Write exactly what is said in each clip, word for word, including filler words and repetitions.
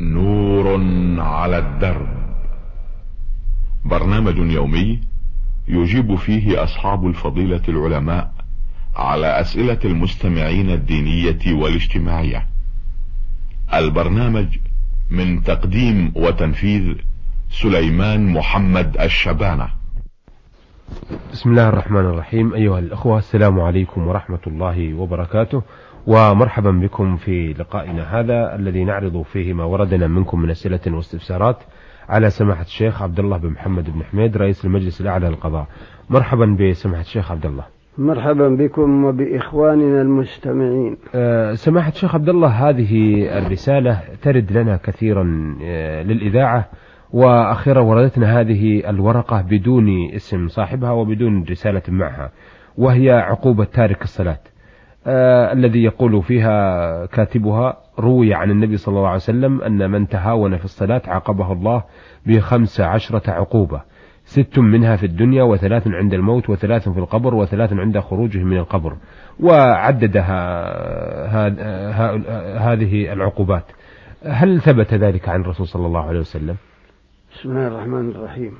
نور على الدرب، برنامج يومي يجيب فيه اصحاب الفضيلة العلماء على اسئلة المستمعين الدينية والاجتماعية. البرنامج من تقديم وتنفيذ سليمان محمد الشبانة. بسم الله الرحمن الرحيم. أيها الأخوة، السلام عليكم ورحمة الله وبركاته، ومرحبا بكم في لقائنا هذا الذي نعرض فيه ما وردنا منكم من أسئلة واستفسارات على سماحة الشيخ عبد الله بن محمد بن حميد رئيس المجلس الأعلى للقضاء. مرحبا بسماحة الشيخ عبد الله. مرحبا بكم وبإخواننا المستمعين. أه سماحة الشيخ عبد الله، هذه الرسالة ترد لنا كثيرا أه للإذاعة، وأخيرا وردتنا هذه الورقة بدون اسم صاحبها وبدون رسالة معها، وهي عقوبة تارك الصلاة آه الذي يقول فيها كاتبها: روي عن النبي صلى الله عليه وسلم أن من تهاون في الصلاة عاقبه الله بخمس عشرة عقوبة، ست منها في الدنيا، وثلاث عند الموت، وثلاث في القبر، وثلاث عند خروجه من القبر، وعددها هذه العقوبات. هل ثبت ذلك عن الرسول صلى الله عليه وسلم؟ بسم الله الرحمن الرحيم.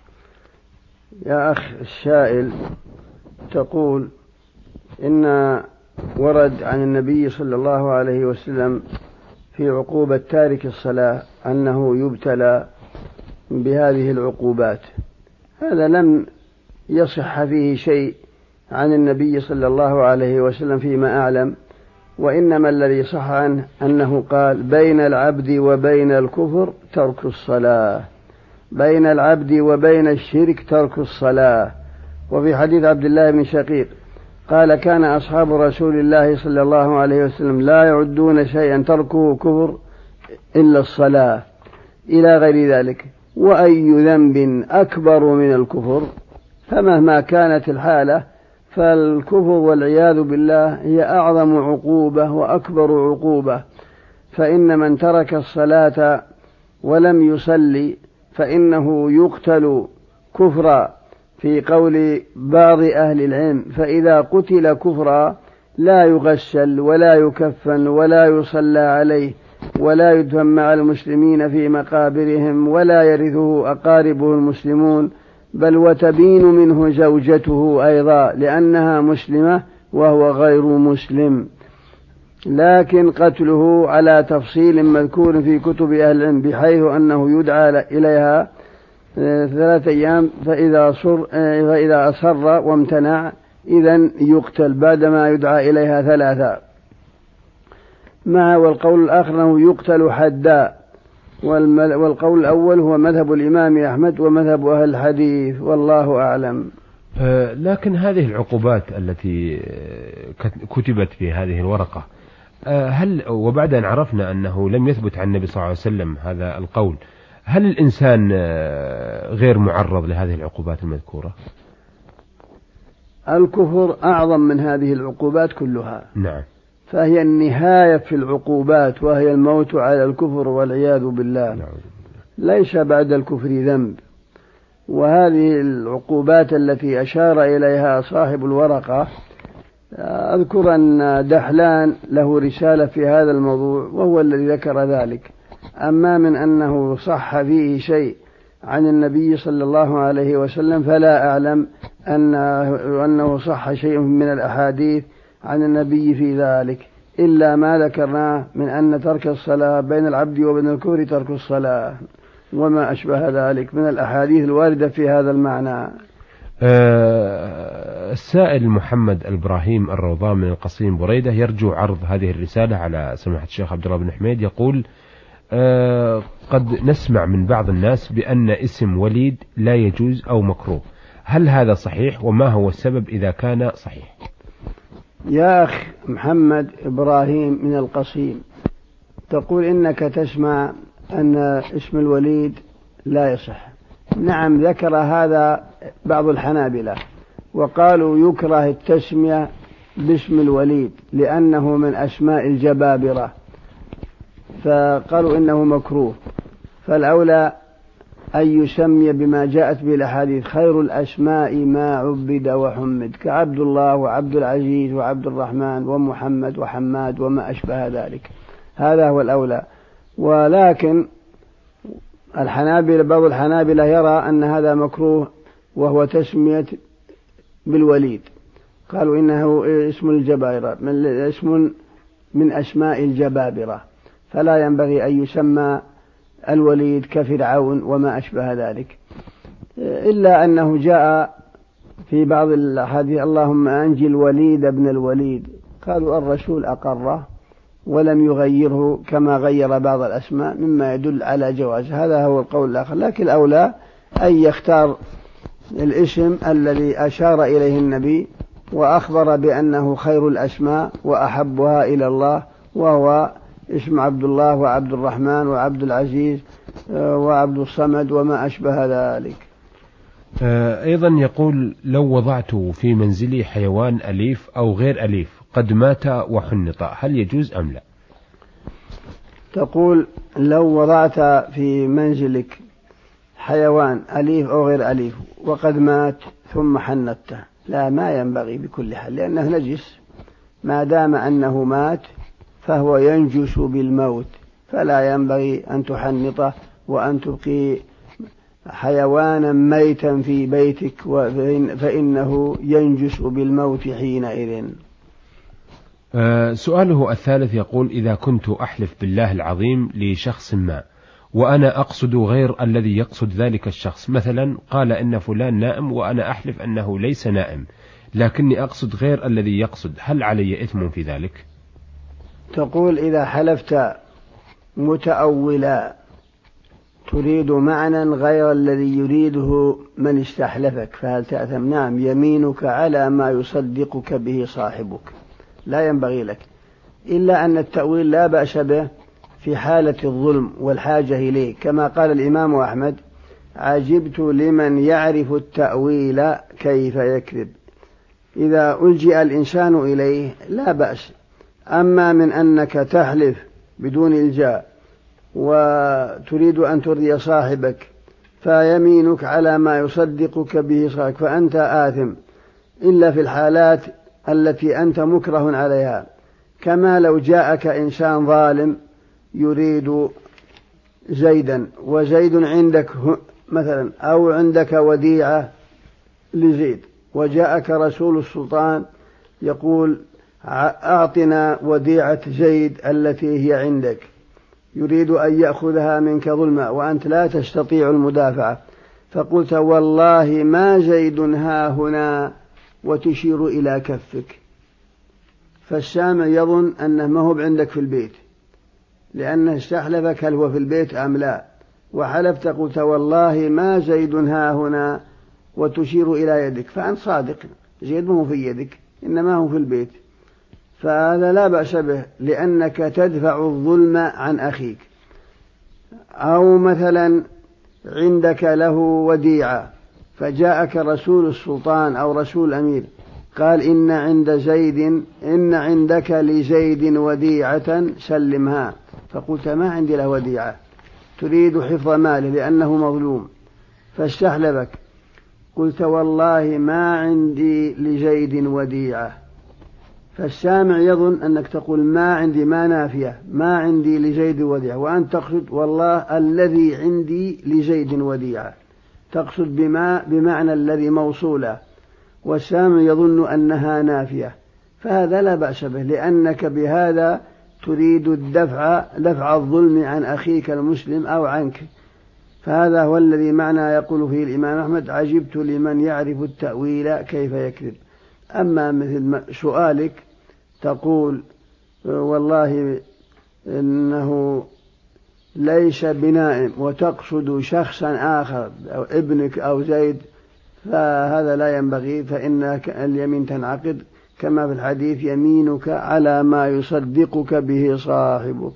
يا أخ السائل، تقول إن ورد عن النبي صلى الله عليه وسلم في عقوبة تارك الصلاة أنه يبتلى بهذه العقوبات. هذا لم يصح فيه شيء عن النبي صلى الله عليه وسلم فيما أعلم، وإنما الذي صح عنه أنه قال: بين العبد وبين الكفر ترك الصلاة، بين العبد وبين الشرك ترك الصلاة. وفي حديث عبد الله بن شقيق قال: كان أصحاب رسول الله صلى الله عليه وسلم لا يعدون شيئا تركه كفر إلا الصلاة، إلى غير ذلك. وأي ذنب أكبر من الكفر؟ فمهما كانت الحالة فالكفر والعياذ بالله هي أعظم عقوبة وأكبر عقوبة. فإن من ترك الصلاة ولم يصلي فإنه يقتل كفرا، في قول بعض أهل العلم: فإذا قتل كفرا لا يغسل ولا يكفن ولا يصلى عليه ولا يدفن مع المسلمين في مقابرهم ولا يرثه أقاربه المسلمون، بل وتبين منه زوجته أيضا لأنها مسلمة وهو غير مسلم. لكن قتله على تفصيل مذكور في كتب أهل العلم، بحيث أنه يدعى إليها ثلاثة أيام، فإذا, صر فإذا أصر وامتنع إذن يقتل بعدما يدعى إليها ثلاثة. مع والقول الآخر أنه يقتل حدا، والقول الأول هو مذهب الإمام أحمد ومذهب أهل الحديث، والله أعلم. أه لكن هذه العقوبات التي كتبت في هذه الورقة، أه هل وبعد أن عرفنا أنه لم يثبت عن النبي صلى الله عليه وسلم هذا القول، هل الإنسان غير معرض لهذه العقوبات المذكورة؟ الكفر أعظم من هذه العقوبات كلها. نعم. فهي النهاية في العقوبات، وهي الموت على الكفر والعياذ بالله. نعم. ليس بعد الكفر ذنب. وهذه العقوبات التي أشار إليها صاحب الورقة، أذكر أن دحلان له رسالة في هذا الموضوع وهو الذي ذكر ذلك. أما من أنه صح فيه شيء عن النبي صلى الله عليه وسلم فلا أعلم أنه صح شيء من الأحاديث عن النبي في ذلك، إلا ما ذكرناه من أن ترك الصلاة بين العبد وبين الكفر ترك الصلاة، وما أشبه ذلك من الأحاديث الواردة في هذا المعنى. أه السائل محمد الإبراهيم الروضان من القصيم بريدة يرجو عرض هذه الرسالة على سماحة الشيخ عبد الله بن حميد. يقول: أه قد نسمع من بعض الناس بأن اسم وليد لا يجوز أو مكروه، هل هذا صحيح؟ وما هو السبب إذا كان صحيح؟ يا أخ محمد إبراهيم من القصيم، تقول إنك تسمع أن اسم الوليد لا يصح. نعم، ذكر هذا بعض الحنابلة وقالوا يكره التسمية باسم الوليد لأنه من أسماء الجبابرة، فقالوا إنه مكروه. فالأولى أن يسمي بما جاءت به الأحاديث: خير الأسماء ما عبد وحمد، كعبد الله وعبد العزيز وعبد الرحمن ومحمد وحماد وما أشبه ذلك. هذا هو الأولى. ولكن الحنابلة بعض الحنابلة يرى أن هذا مكروه، وهو تسمية بالوليد، قالوا إنه اسم الجبابرة، من اسم من أسماء الجبابرة، فلا ينبغي أن يسمى الوليد كفرعون وما أشبه ذلك، إلا أنه جاء في بعض الأحاديث اللهم أنجي الوليد ابن الوليد، قالوا الرسول أقره ولم يغيره كما غير بعض الأسماء، مما يدل على جواز. هذا هو القول الآخر، لكن الأولى أن يختار الاسم الذي أشار إليه النبي وأخبر بأنه خير الأسماء وأحبها إلى الله، وهو اسم عبد الله وعبد الرحمن وعبد العزيز وعبد الصمد وما أشبه ذلك. أيضا يقول لو وضعت في منزلي حيوان أليف أو غير أليف قد مات وحنط، هل يجوز أم لا؟ تقول لو وضعت في منزلك حيوان أليف أو غير أليف وقد مات ثم حنطته، لا، ما ينبغي بكل حال، لأنه نجس، ما دام أنه مات فهو ينجس بالموت، فلا ينبغي أن تحنطه وأن تبقي حيوانا ميتا في بيتك، فإنه ينجس بالموت حينئذ. أه سؤاله الثالث يقول إذا كنت أحلف بالله العظيم لشخص ما وأنا أقصد غير الذي يقصد ذلك الشخص، مثلا قال إن فلان نائم وأنا أحلف أنه ليس نائم لكني أقصد غير الذي يقصد، هل علي إثم في ذلك؟ تقول إذا حلفت متأولا تريد معنى غير الذي يريده من استحلفك فهل تأثم؟ نعم، يمينك على ما يصدقك به صاحبك، لا ينبغي لك، إلا أن التأويل لا بأس به في حالة الظلم والحاجة إليه، كما قال الإمام أحمد عجبت لمن يعرف التأويل كيف يكذب. إذا ألجئ الإنسان إليه لا بأس، أما من أنك تحلف بدون إلجاء وتريد أن ترضي صاحبك فيمينك على ما يصدقك به صاحبك فأنت آثم، إلا في الحالات التي أنت مكره عليها، كما لو جاءك إنسان ظالم يريد زيدا وزيد عندك مثلا، أو عندك وديعة لزيد وجاءك رسول السلطان يقول أعطنا وديعة زيد التي هي عندك، يريد أن يأخذها منك ظلما وأنت لا تستطيع المدافعة، فقلت والله ما زيد ها هنا وتشير إلى كفك، فالسامع يظن أنه ما هو عندك في البيت لأنه استحلفك هل هو في البيت أم لا، وحلفت قلت والله ما زيد ها هنا وتشير إلى يدك، فأنت صادق، زيد ما هو في يدك إنما هو في البيت، فهذا لا بأس به لأنك تدفع الظلم عن أخيك. أو مثلا عندك له وديعة فجاءك رسول السلطان أو رسول الأمير قال إن عند زيد إن عندك لزيد وديعة سلمها، فقلت ما عندي له وديعة، تريد حفظ ماله لأنه مظلوم فاستحلفك، قلت والله ما عندي لزيد وديعة، فالسامع يظن أنك تقول ما عندي ما نافية ما عندي لزيد وديعة، وأنت تقصد والله الذي عندي لزيد وديعة، تقصد بما بمعنى الذي موصولة، والسامع يظن أنها نافية، فهذا لا بأس به لأنك بهذا تريد الدفع دفع الظلم عن أخيك المسلم أو عنك، فهذا هو الذي معنى يقول فيه الإمام أحمد عجبت لمن يعرف التأويل كيف يكذب. أما مثل سؤالك تقول والله إنه ليس بنائم وتقصد شخصا آخر أو ابنك أو زيد، فهذا لا ينبغي، فإن اليمين تنعقد كما في الحديث يمينك على ما يصدقك به صاحبك.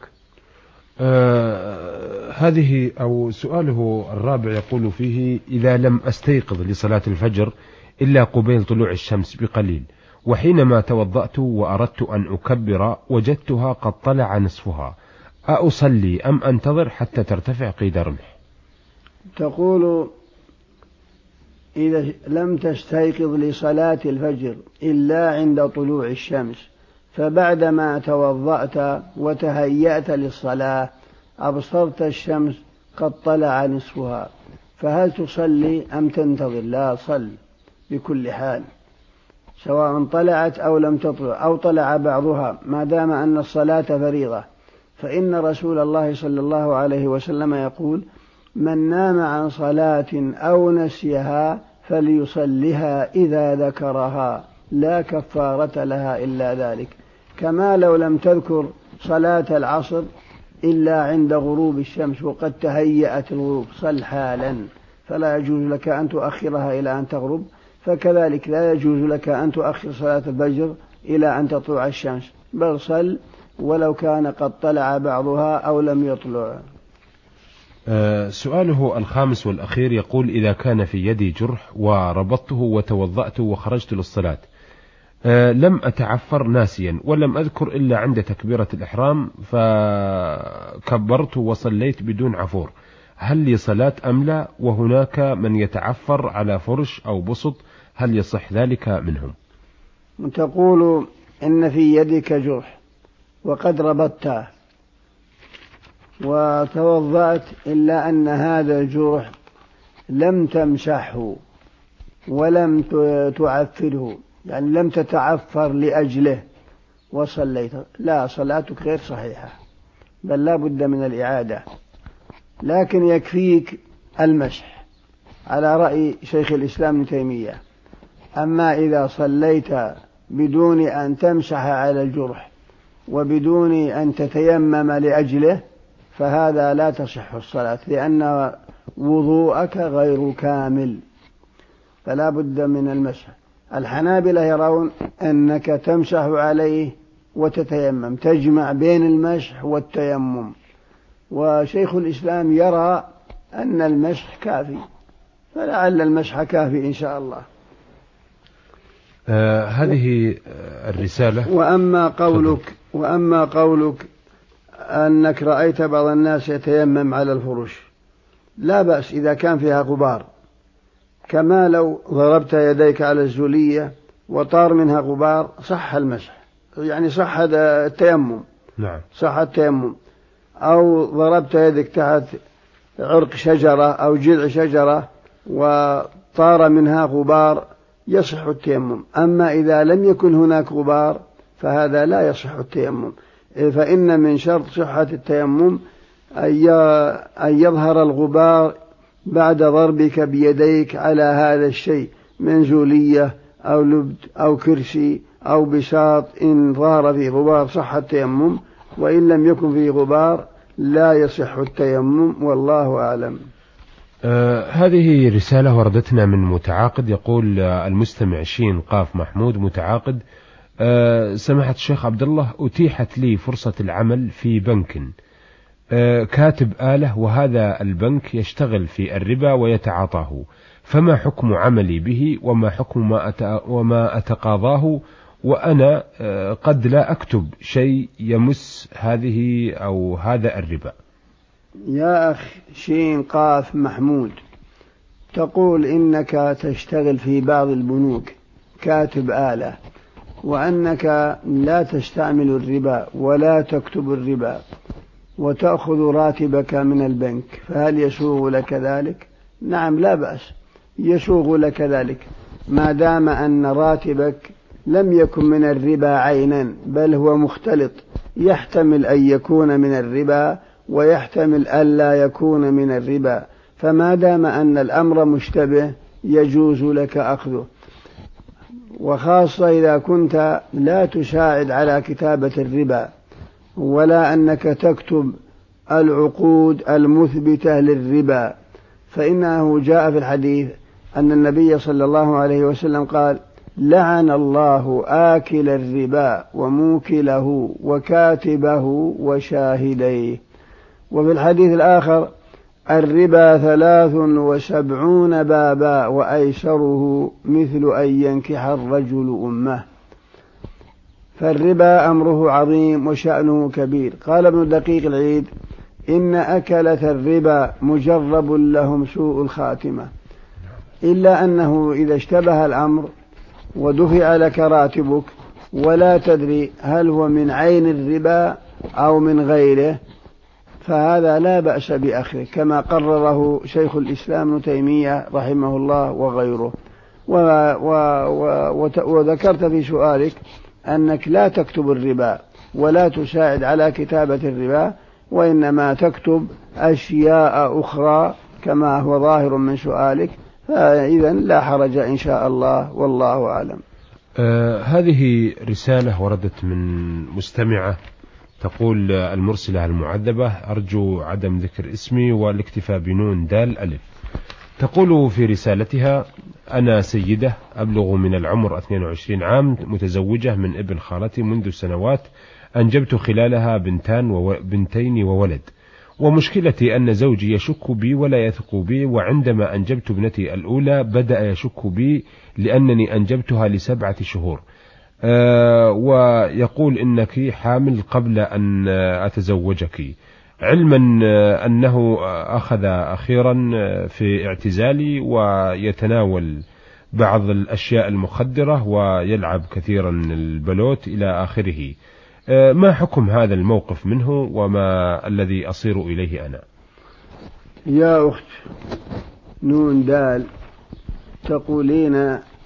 آه هذه أو سؤاله الرابع يقول فيه إذا لم أستيقظ لصلاة الفجر إلا قبيل طلوع الشمس بقليل، وحينما توضأت وأردت أن أكبر وجدتها قد طلع نصفها، أصلي أم أنتظر حتى ترتفع قيد رمح؟ تقول إذا لم تستيقظ لصلاة الفجر إلا عند طلوع الشمس، فبعدما توضأت وتهيأت للصلاة أبصرت الشمس قد طلع نصفها، فهل تصلي أم تنتظر؟ لا، صل بكل حال، سواء طلعت أو لم تطلع أو طلع بعضها، ما دام أن الصلاة فريضة. فإن رسول الله صلى الله عليه وسلم يقول: من نام عن صلاة أو نسيها فليصلها إذا ذكرها، لا كفارة لها إلا ذلك. كما لو لم تذكر صلاة العصر إلا عند غروب الشمس وقد تهيأت الغروب، صل حالا، فلا يجوز لك أن تؤخرها إلى أن تغرب. فكذلك لا يجوز لك أن تؤخر صلاة الفجر إلى أن تطلع الشمس، بل صل ولو كان قد طلع بعضها أو لم يطلع. أه سؤاله الخامس والأخير يقول: إذا كان في يدي جرح وربطته وتوضأت وخرجت للصلاة، أه لم أتعفر ناسيا ولم أذكر إلا عند تكبيرة الإحرام، فكبرت وصليت بدون عفور، هل لي صلاة أم لا؟ وهناك من يتعفر على فرش أو بسط، هل يصح ذلك منهم؟ تقول إن في يدك جرح وقد ربطته وتوضأت، إلا أن هذا الجرح لم تمسحه ولم تعفره، يعني لم تتعفر لأجله وصليت، لا، صلاتك غير صحيحة، بل لا بد من الإعادة. لكن يكفيك المسح على رأي شيخ الإسلام ابن تيمية. أما إذا صليت بدون أن تمسح على الجرح وبدون أن تتيمم لأجله فهذا لا تصح الصلاة، لأن وضوءك غير كامل، فلا بد من المسح. الحنابلة يرون أنك تمسح عليه وتتيمم، تجمع بين المسح والتيمم، وشيخ الإسلام يرى أن المسح كافي، فلعل المسح كافي إن شاء الله. آه هذه الرسالة. وأما قولك وأما قولك أنك رأيت بعض الناس يتيمم على الفرش، لا بأس إذا كان فيها غبار، كما لو ضربت يديك على الزولية وطار منها غبار صح المسح، يعني صح التيمم. نعم، صح التيمم. أو ضربت يدك تحت عرق شجرة أو جذع شجرة وطار منها غبار يصح التيمم. أما إذا لم يكن هناك غبار فهذا لا يصح التيمم، فإن من شرط صحة التيمم أن يظهر الغبار بعد ضربك بيديك على هذا الشيء من زولية أو لبد أو كرسي أو بساط، إن ظهر فيه غبار صح التيمم، وإن لم يكن فيه غبار لا يصح التيمم، والله أعلم. آه هذه رسالة وردتنا من متعاقد، يقول آه المستمع شين قاف محمود متعاقد: آه سماحة الشيخ عبد الله، أتيحت لي فرصة العمل في بنك آه كاتب آلة، وهذا البنك يشتغل في الربا ويتعاطاه، فما حكم عملي به وما حكم ما, وما أتقاضاه، وأنا آه قد لا أكتب شيء يمس هذه أو هذا الربا؟ يا أخ شين قاف محمود، تقول إنك تشتغل في بعض البنوك كاتب آلة، وأنك لا تستعمل الربا ولا تكتب الربا وتأخذ راتبك من البنك، فهل يسوغ لك ذلك؟ نعم، لا بأس، يسوغ لك ذلك ما دام أن راتبك لم يكن من الربا عينا، بل هو مختلط، يحتمل أن يكون من الربا ويحتمل أن لا يكون من الربا، فما دام أن الأمر مشتبه يجوز لك أخذه، وخاصة إذا كنت لا تساعد على كتابة الربا ولا أنك تكتب العقود المثبتة للربا، فإنه جاء في الحديث أن النبي صلى الله عليه وسلم قال: لعن الله آكل الربا وموكله وكاتبه وشاهديه. وفي الحديث الآخر: الربا ثلاث وسبعون بابا وأيسره مثل أن ينكح الرجل أمه. فالربا أمره عظيم وشأنه كبير. قال ابن دقيق العيد: إن أكلة الربا مجرب لهم سوء الخاتمة، إلا أنه إذا اشتبه الأمر ودفع لك راتبك ولا تدري هل هو من عين الربا أو من غيره، فهذا لا بأس بأخذه كما قرره شيخ الإسلام ابن تيمية رحمه الله وغيره. و و و وذكرت في سؤالك أنك لا تكتب الربا ولا تساعد على كتابة الربا، وإنما تكتب أشياء أخرى كما هو ظاهر من سؤالك، فإذا لا حرج إن شاء الله، والله أعلم. آه هذه رسالة وردت من مستمعة تقول: المرسلة المعذبة أرجو عدم ذكر اسمي والاكتفاء بنون دال ألف. تقول في رسالتها: أنا سيدة أبلغ من العمر اثنين وعشرين عام، متزوجة من ابن خالتي منذ سنوات، أنجبت خلالها بنتان وبنتين وولد، ومشكلتي أن زوجي يشك بي ولا يثق بي، وعندما أنجبت ابنتي الأولى بدأ يشك بي لأنني أنجبتها لسبعة شهور، أه ويقول إنك حامل قبل أن أتزوجك، علما أنه أخذ أخيرا في اعتزالي ويتناول بعض الأشياء المخدرة ويلعب كثيرا البلوت إلى آخره. ما حكم هذا الموقف منه وما الذي أصير إليه أنا؟ يا أخت نون دال، تقولين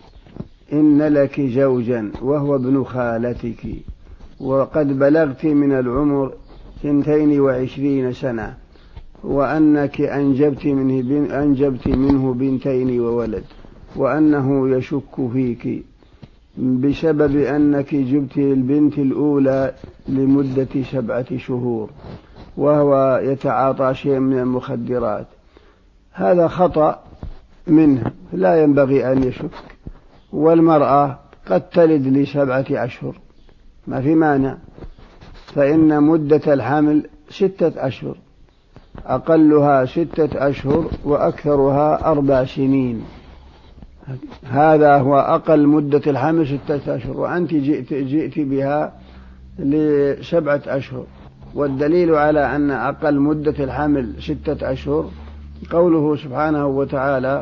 إن لك زوجا وهو ابن خالتك وقد بلغت من العمر اثنتين وعشرين سنة، وأنك أنجبت منه, بن أنجبت منه بنتين وولد، وأنه يشك فيك بسبب أنك جبت البنت الأولى لمدة سبعة شهور وهو يتعاطى شيء من المخدرات. هذا خطأ منه، لا ينبغي أن يشك، والمرأة قد تلد لسبعة أشهر ما في مانع، فإن مدة الحمل ستة أشهر، أقلها ستة أشهر وأكثرها أربع سنين، هذا هو أقل مدة الحمل ستة أشهر، وأنت جئت, جئت بها لسبعة أشهر. والدليل على أن أقل مدة الحمل ستة أشهر قوله سبحانه وتعالى: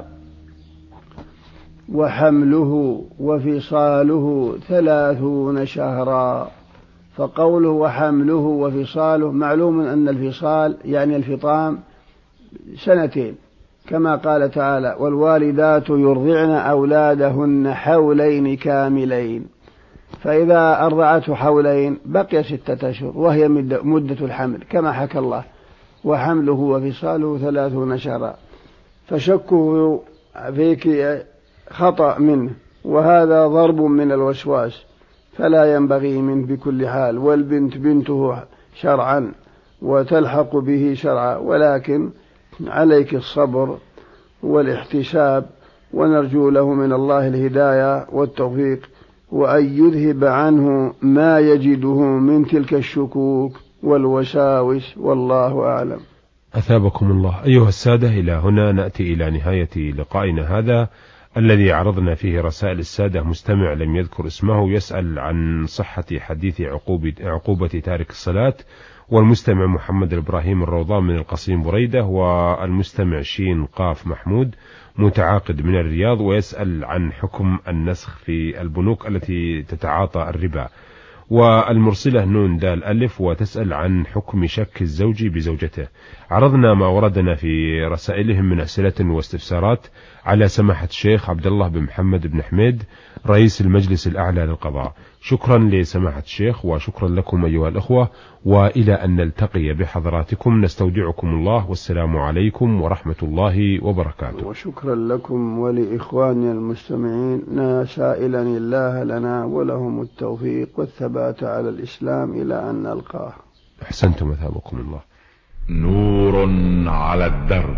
وحمله وفصاله ثلاثون شهرا. فقوله وحمله وفصاله معلوم أن الفصال يعني الفطام سنتين، كما قال تعالى: والوالدات يرضعن أولادهن حولين كاملين، فإذا أرضعته حولين بقي ستة أشهر وهي مدة الحمل كما حكى الله: وحمله وفصاله ثلاثون شهرا. فشكه فيك خطأ منه، وهذا ضرب من الوسواس، فلا ينبغي منه بكل حال، والبنت بنته شرعا وتلحق به شرعا، ولكن عليك الصبر والاحتساب، ونرجو له من الله الهداية والتوفيق، وأن يذهب عنه ما يجده من تلك الشكوك والوساوس، والله أعلم. أثابكم الله. أيها السادة، إلى هنا نأتي إلى نهاية لقائنا هذا الذي عرضنا فيه رسائل السادة. مستمع لم يذكر اسمه يسأل عن صحة حديث عقوبة, عقوبة تارك الصلاة، والمستمع محمد الإبراهيم الروضان من القصيم بريدة، والمستمع شين قاف محمود متعاقد من الرياض، ويسأل عن حكم النسخ في البنوك التي تتعاطى الربا، والمرسلة نون دال ألف وتسأل عن حكم شك الزوج بزوجته. عرضنا ما وردنا في رسائلهم من أسئلة واستفسارات على سماحة الشيخ عبد الله بن محمد بن حميد رئيس المجلس الأعلى للقضاء. شكرا لسماحة الشيخ وشكرا لكم أيها الأخوة، وإلى أن نلتقي بحضراتكم نستودعكم الله، والسلام عليكم ورحمة الله وبركاته. وشكرا لكم ولإخواننا المستمعين، سائلا الله لنا ولهم التوفيق والثبات على الإسلام إلى أن نلقاه. أحسنتم، أثابكم الله. نور على الدرب،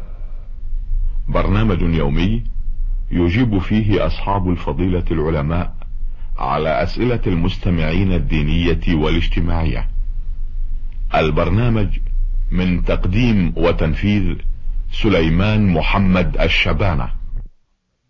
برنامج يومي يجيب فيه أصحاب الفضيلة العلماء على أسئلة المستمعين الدينية والاجتماعية. البرنامج من تقديم وتنفيذ سليمان محمد الشبانة.